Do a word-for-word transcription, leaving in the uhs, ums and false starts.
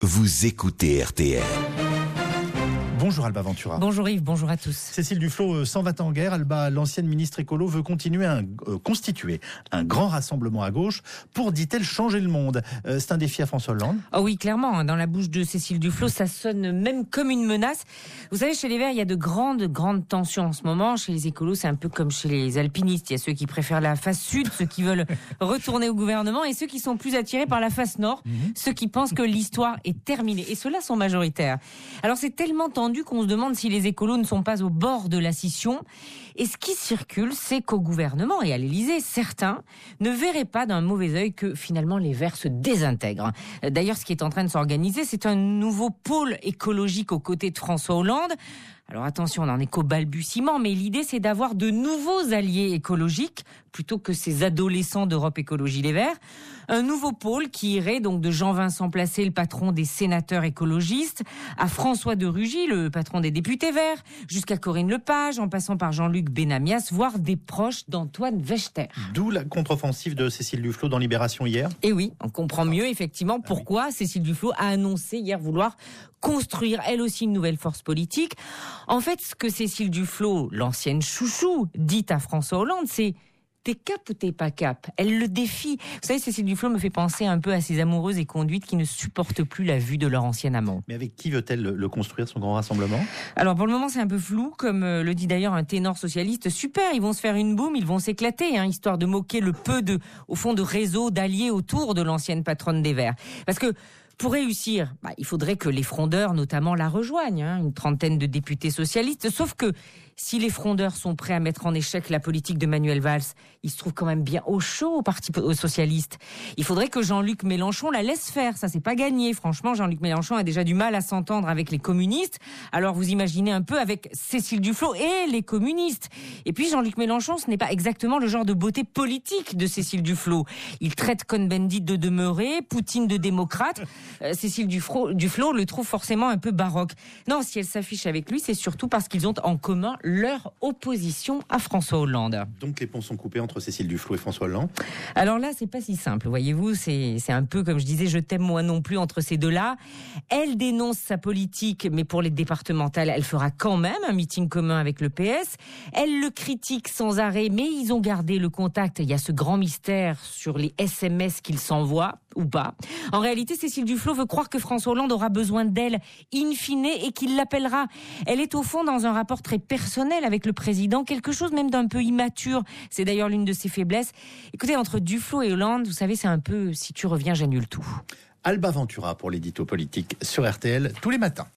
Vous écoutez R T L. Bonjour Alba Ventura. Bonjour Yves, bonjour à tous. Cécile Duflot s'en va en guerre. Alba, l'ancienne ministre écolo, veut continuer à euh, constituer un grand rassemblement à gauche pour, dit-elle, changer le monde. Euh, c'est un défi à François Hollande. Oh oui, clairement, dans la bouche de Cécile Duflot, ça sonne même comme une menace. Vous savez, chez les Verts, il y a de grandes, grandes tensions en ce moment. Chez les écolos, c'est un peu comme chez les alpinistes. Il y a ceux qui préfèrent la face sud, ceux qui veulent retourner au gouvernement, et ceux qui sont plus attirés par la face nord, mmh. ceux qui pensent que l'histoire est terminée. Et ceux-là sont majoritaires. Alors c'est tellement tendu qu'on se demande si les écolos ne sont pas au bord de la scission. Et ce qui circule, c'est qu'au gouvernement et à l'Élysée, certains ne verraient pas d'un mauvais œil que finalement les Verts se désintègrent. D'ailleurs, ce qui est en train de s'organiser, c'est un nouveau pôle écologique aux côtés de François Hollande. Alors attention, on n'en est qu'au balbutiement, mais l'idée c'est d'avoir de nouveaux alliés écologiques plutôt que ces adolescents d'Europe Écologie Les Verts. Un nouveau pôle qui irait donc de Jean-Vincent Placé, le patron des sénateurs écologistes, à François de Rugy, le patron des députés Verts, jusqu'à Corinne Lepage, en passant par Jean-Luc Benamias, voire des proches d'Antoine Wechter. D'où la contre-offensive de Cécile Duflot dans Libération hier. Et oui, on comprend mieux effectivement pourquoi ah oui. Cécile Duflot a annoncé hier vouloir construire elle aussi une nouvelle force politique. En fait, ce que Cécile Duflot, l'ancienne chouchou, dit à François Hollande, c'est « t'es cap ou t'es pas cap ?» Elle le défie. Vous savez, Cécile Duflot me fait penser un peu à ces amoureuses et conduites qui ne supportent plus la vue de leur ancien amant. Mais avec qui veut-elle le construire, son grand rassemblement ? Alors pour le moment, c'est un peu flou, comme le dit d'ailleurs un ténor socialiste. Super, ils vont se faire une boum, ils vont s'éclater, hein, histoire de moquer le peu de, au fond, de réseau d'alliés autour de l'ancienne patronne des Verts. Parce que pour réussir, bah, il faudrait que les frondeurs, notamment, la rejoignent, hein, une trentaine de députés socialistes. Sauf que si les frondeurs sont prêts à mettre en échec la politique de Manuel Valls, il se trouve quand même bien au chaud au Parti socialiste. Il faudrait que Jean-Luc Mélenchon la laisse faire. Ça, c'est pas gagné. Franchement, Jean-Luc Mélenchon a déjà du mal à s'entendre avec les communistes. Alors, vous imaginez un peu avec Cécile Duflot et les communistes. Et puis, Jean-Luc Mélenchon, ce n'est pas exactement le genre de beauté politique de Cécile Duflot. Il traite Cohn-Bendit de demeuré, Poutine de démocrate. Euh, Cécile Duflot, Duflot le trouve forcément un peu baroque. Non, si elle s'affiche avec lui, c'est surtout parce qu'ils ont en commun leur opposition à François Hollande. Donc les ponts sont coupés entre Cécile Duflot et François Hollande ? Alors là, c'est pas si simple, voyez-vous, c'est, c'est un peu comme je disais, je t'aime moi non plus entre ces deux-là. Elle dénonce sa politique, mais pour les départementales, elle fera quand même un meeting commun avec le P S. Elle le critique sans arrêt, mais ils ont gardé le contact. Il y a ce grand mystère sur les S M S qu'ils s'envoient, ou pas. En réalité, Cécile Duflot veut croire que François Hollande aura besoin d'elle in fine et qu'il l'appellera. Elle est au fond dans un rapport très personnel avec le président, quelque chose même d'un peu immature. C'est d'ailleurs l'une de ses faiblesses. Écoutez, entre Duflot et Hollande, vous savez, c'est un peu si tu reviens, j'annule tout. Alba Ventura pour l'édito politique sur R T L tous les matins.